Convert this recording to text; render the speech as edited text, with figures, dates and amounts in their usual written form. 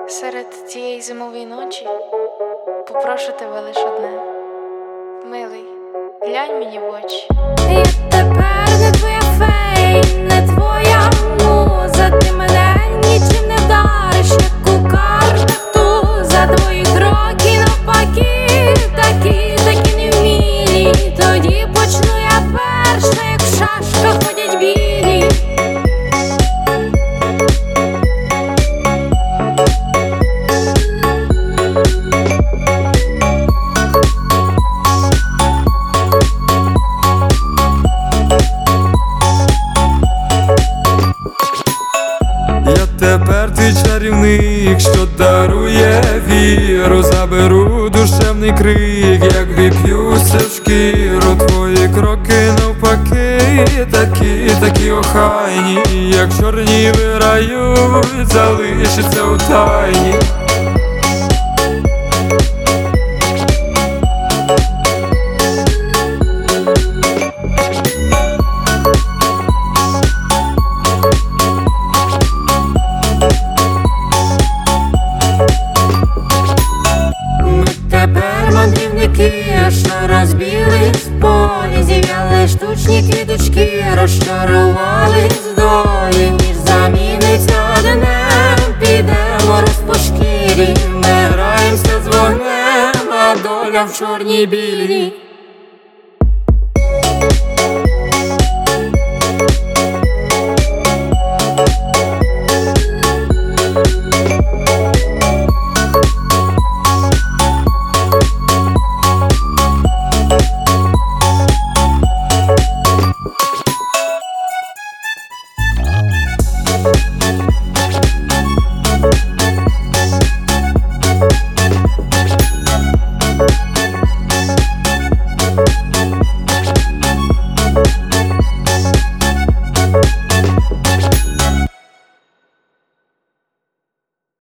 Серед цієї зимової ночі попрошу тебе лиш одне. Милий, глянь мені в очі. Я тепер не твоя фей, не твоя муза. Ти мене нічим не вдариш, як у картах туза. Твої кроки навпаки, такі невмілі. Тоді почну я перша, як в шашках ходять білі. Тепер ти чарівник, що дарує віру. Заберу душевний крик, як вип'юся в шкіру. Твої кроки навпаки, такі охайні, як чорні вирають, залишиться у тайні. Що розбілись в полі, зів'яли штучні квіточки, розчарували з долі. Ніж заміниться днем, підемо роз по шкірі. Ми граємося з вогнем, а доля в чорній білій.